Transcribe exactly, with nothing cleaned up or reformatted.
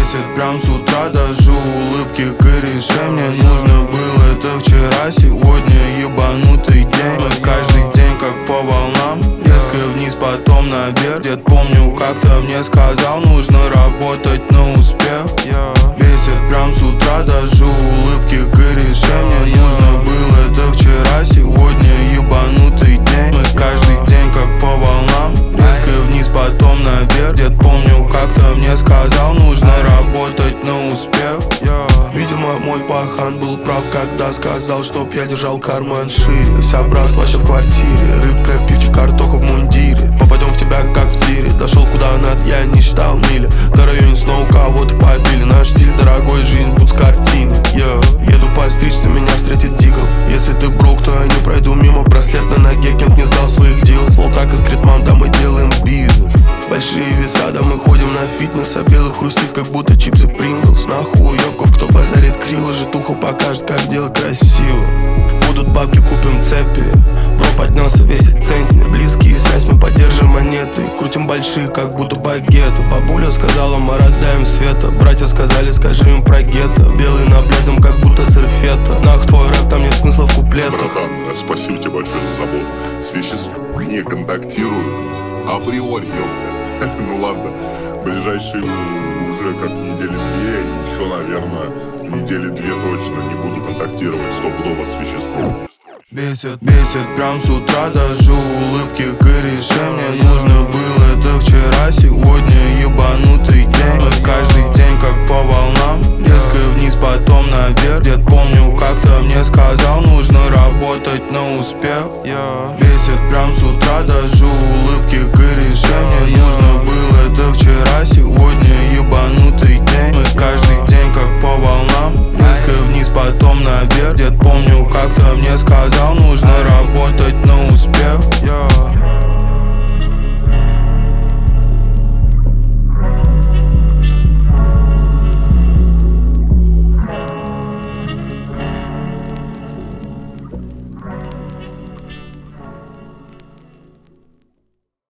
Бесит прям с утра, даже улыбки корешей. Мне нужно было это вчера, сегодня ебанутый день. Мы каждый день как по волнам, резко вниз, потом наверх. Дед, помню, как-то мне сказал, нужно работать на успех. Бесит прям с утра, даже улыбки корешей. Мне нужно было это вчера, сегодня ебанутый день. Мы каждый день как по волнам, резко вниз, потом наверх. Дед, помню, как-то мне сказал, нужно работать на успех. Видимо, мой пахан был прав, когда сказал, чтоб я держал карман шире. Ся, брат, вообще в квартире, рыбка, пивчик, картоха в мундире. Попадем в тебя как в тире, дошел куда надо, я не считал мили. На районе снова кого-то побили, наш стиль дорогой, жизнь будь с картины. yeah. Еду постричься, меня встретит дигл. Если ты брок, то я не пройду мимо. Браслет на ноге, кент не сдал своих дел. Флоу так искрит, мам, да мы делаем бизнес. Большие веса, да мы ходим на фитнес. А белый хрустит, как будто чипсы Принглс. Нахуй уёбков, кто базарит криво. Житуха покажет, как делать красиво. Будут бабки, купим цепи. Бро поднялся, весит центнер. Близкие связь, мы поддержим монеты. Крутим большие, как будто багеты. Бабуля сказала, мы радаем света. Братья сказали, скажи им про гетто. Белый на бледном, как будто сырфета. Нах, твой рэп, там нет смысла в куплетах. Братан, спасибо тебе большое за заботу. С веществом не контактирую априори, ёпта. Ну ладно, ближайшие уже как недели две, еще, наверное, недели две точно не буду контактировать стопудово с веществом. Бесит, бесит прям с утра, даже улыбки корешей. Мне нужно было это вчера, сегодня ебанутый день. Мы каждый день как по волнам, резко вниз, потом наверх. Дед, помню, как-то мне сказал, нужно работать на успех. Бесит прям с утра, даже улыбки корешей. Мне нужно было это вчера, сегодня ебанутый день. Мы каждый день как по волнам, резко вниз, потом наверх. Дед, помню, как-то мне сказал, нужно работать на успех.